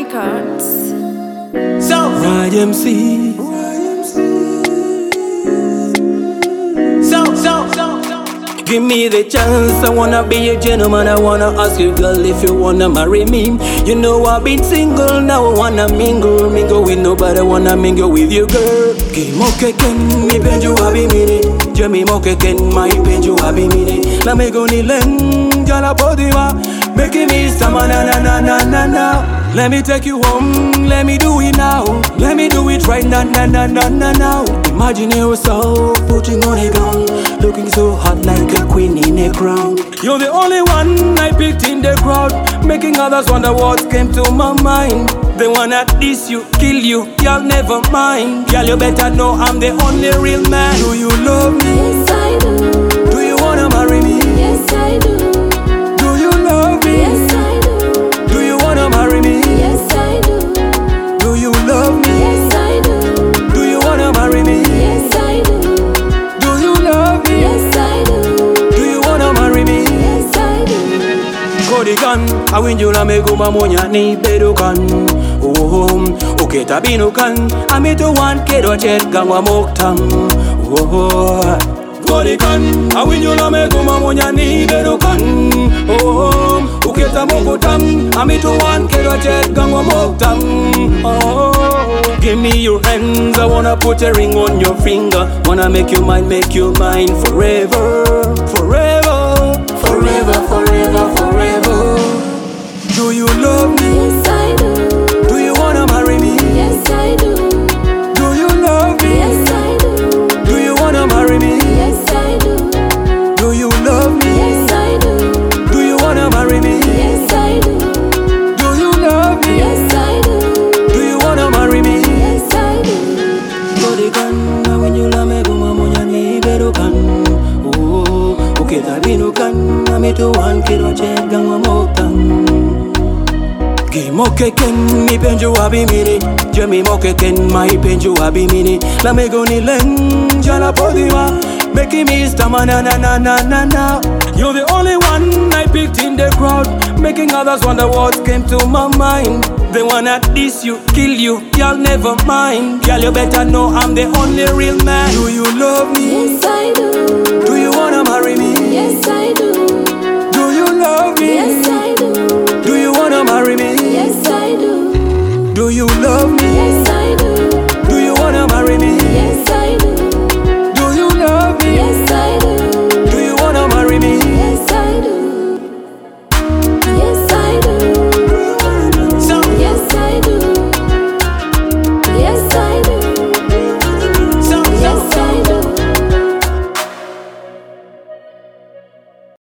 Records. So YMC. Give me the chance, I wanna be a gentleman. I wanna ask you, girl, if you wanna marry me. You know I've been single, now I wanna mingle with nobody, I wanna mingle with you, girl. Kimoke mi penju abimini, Jemi moke ken my penju abimini. La me go ni len, jala podiwa, making me sama na na na na na na. Let me take you home, let me do it now. Let me do it right now, now, now, now, now, now. Imagine yourself putting on a gown, looking so hot like a queen in a crown. You're the only one I picked in the crowd, making others wonder what came to my mind. They wanna diss you, kill you, y'all never mind. Y'all, you better know I'm the only real man. Do you love me? Yes, I do. Do you wanna marry me? Yes, I do. Do you love me? Yes, I do. Do you wanna marry me? Yes, I do. Do you love me? Yes, I do. Do you wanna marry me? Yes, I do. Do you love me? Yes, I do. Do you wanna marry me? Yes, I do. Kodigan, awinjula meguma monya ni bedukan. Oh, okay tabinukan. Amito one kedo chet gangwa moktam. Oh, Kodigan, awinjula meguma monya ni bedukan. Oh, okay tamokutam. Amito one kedo chet gangwa moktam. Oh, give me your hands, I wanna put a ring on your finger. Wanna make you mine forever, forever, forever, forever, forever. Do you love me? Yes, I do. Do you wanna marry me? Yes, I do. Do you love me? Yes, I do. Do you wanna marry me? Yes, I do. Do you love me? Yes, I do. Do you wanna marry me? Yes, I do. Do you love me? Yes, I do. Do you wanna marry me? Yes, I do. Kodigan, awinjula meguma monya ni bedukan. Oh, ukita binukan. Amito one kilo chet gangwa moktam. Kimoke ken mi penju abimini, Jemi moke ken my penju abimini. La me go ni len, jala podiwa, making me stama na na na na na na. You're the only one I picked in the crowd, making others wonder what came to my mind. They wanna diss you, kill you, y'all never mind. Y'all, you better know I'm the only real man. Do you love me? Yes, I do. Do you wanna marry me? Yes, I do. Do you love me? Yes, I do. Do you wanna marry me?